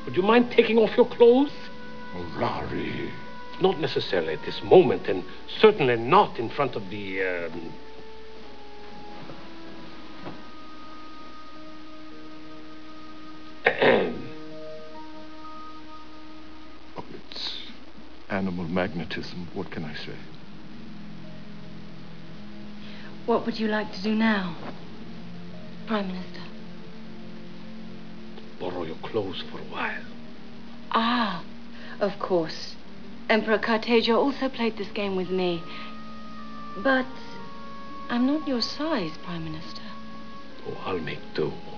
Would you mind taking off your clothes? Larry. Not necessarily at this moment, and certainly not in front of the, Oh, it's animal magnetism. What can I say? What would you like to do now, Prime Minister? Borrow your clothes for a while. Ah, of course. Emperor Cartagia also played this game with me. But I'm not your size, Prime Minister. Oh, I'll make do.